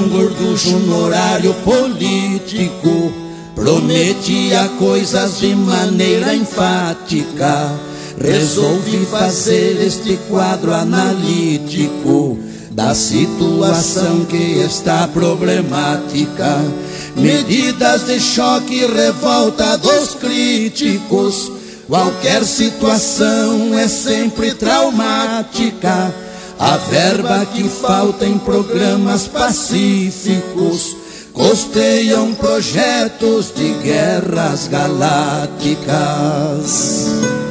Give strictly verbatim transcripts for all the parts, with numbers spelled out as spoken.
um gorducho no horário político, prometia coisas de maneira enfática. Resolvi fazer este quadro analítico da situação que está problemática. Medidas de choque e revolta dos críticos. Qualquer situação é sempre traumática. A verba que falta em programas pacíficos custeiam projetos de guerras galácticas.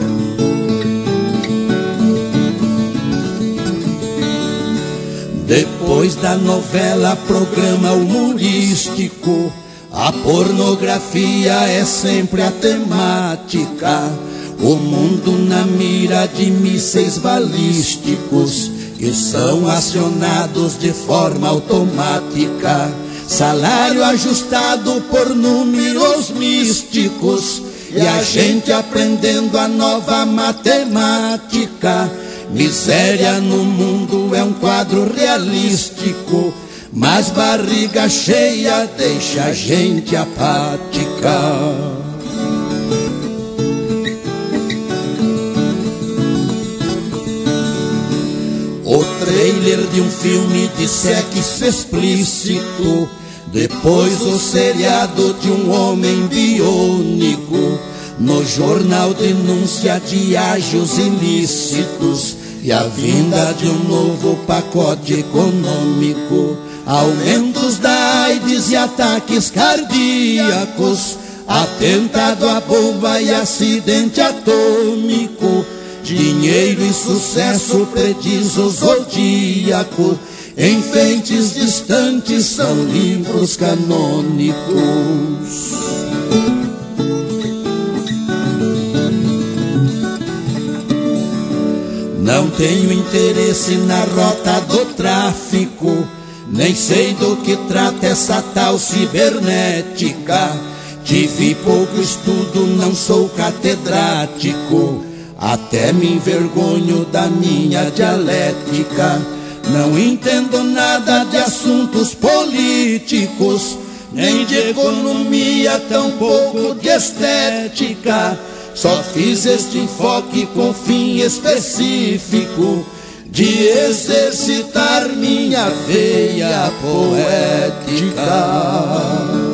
Depois da novela, programa humorístico, a pornografia é sempre a temática. O mundo na mira de mísseis balísticos que são acionados de forma automática. Salário ajustado por números místicos e a gente aprendendo a nova matemática. Miséria no mundo é um quadro realístico, mas barriga cheia deixa a gente apática. O trailer de um filme de sexo explícito, depois o seriado de um homem biônico. No jornal denúncia de ágios ilícitos e a vinda de um novo pacote econômico. Aumentos da AIDS e ataques cardíacos, atentado à bomba e acidente atômico. Dinheiro e sucesso prediz o zodíaco, enfeites distantes são livros canônicos. Não tenho interesse na rota do tráfico, nem sei do que trata essa tal cibernética. Tive pouco estudo, não sou catedrático, até me envergonho da minha dialética. Não entendo nada de assuntos políticos, nem de economia, tampouco de estética. Só fiz este enfoque com fim específico de exercitar minha veia poética.